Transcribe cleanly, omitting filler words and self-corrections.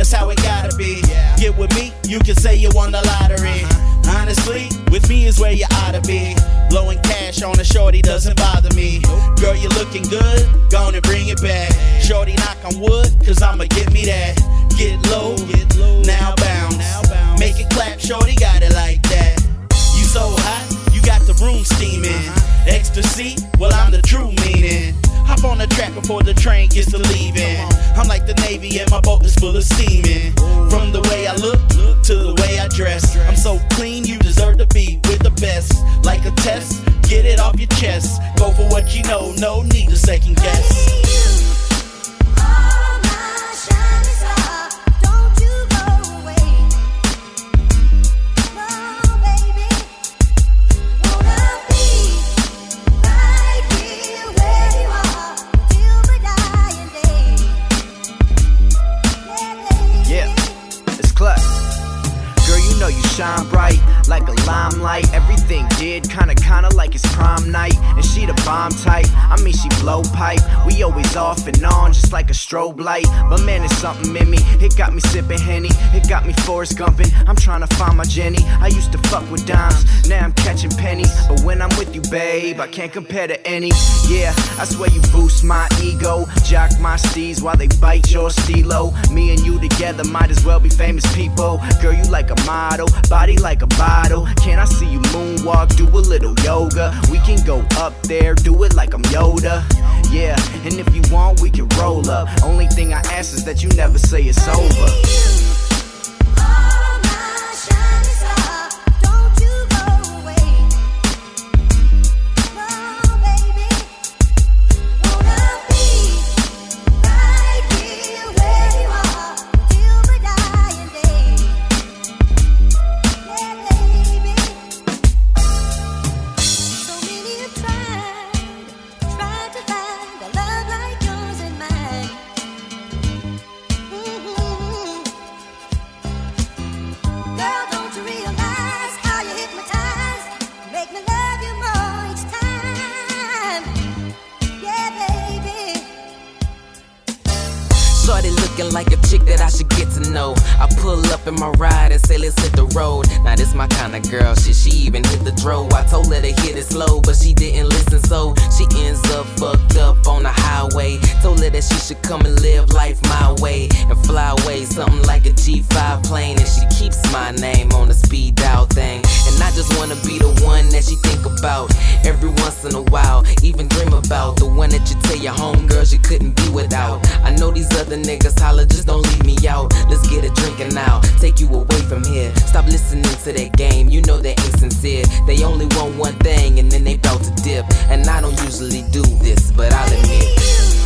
That's how it gotta be. Get with me, you can say you won the lottery. Honestly, with me is where you oughta be. Blowing cash on a shorty doesn't bother me. Girl, you looking good, gonna bring it back. Shorty, knock on wood, cause I'ma get me that. Get low, now bounce. Make it clap, shorty, got it like that. You so hot, you got the room steaming. Ecstasy, well I'm the true meaning. Hop on the track before the train gets to leaving. I'm like the Navy and my boat is full of steaming. From the way I look to the way I dress, I'm so clean, you deserve to be with the best. Like a test, get it off your chest. Go for what you know, no need to second guess. Shine bright like a limelight. Everything did kinda like it's prom night. And she the bomb type, I mean she blow pipe. We always off and on just like a strobe light. But man, it's something in me, it got me sipping Henny. It got me Forrest Gumping, I'm trying to find my Jenny. I used to fuck with dimes, now I'm catching pennies. But when I'm with you, babe, I can't compare to any. Yeah, I swear you boost my ego, jock my steez while they bite your stilo. Me and you together might as well be famous people. Girl, you like a model, body like a bottle. Can I see you moonwalk, do a little yoga? We can go up there, do it like I'm Yoda. Yeah, and if you want, we can roll up. Only thing I ask is that you never say it's over. Shorty looking like a chick that I should get to know. I pull up in my ride and say let's hit the road. Now this my kinda girl, shit, she even hit the drove. I told her to hit it slow, but she didn't listen, so she ends up fucked up on the highway. Told her that she should come and live life my way and fly away, something like a G5 plane. And she keeps my name on the speed dial thing. And I just wanna be the one that she think about every once in a while, even dream about. The one that you tell your homegirls you couldn't be without. I know these other niggas holler, just don't leave me out. Let's get a drinkin' now, take you away from here. Stop listening to that game, you know they ain't sincere. They only want one thing and then they bout to dip. And I don't usually do this, but I'll admit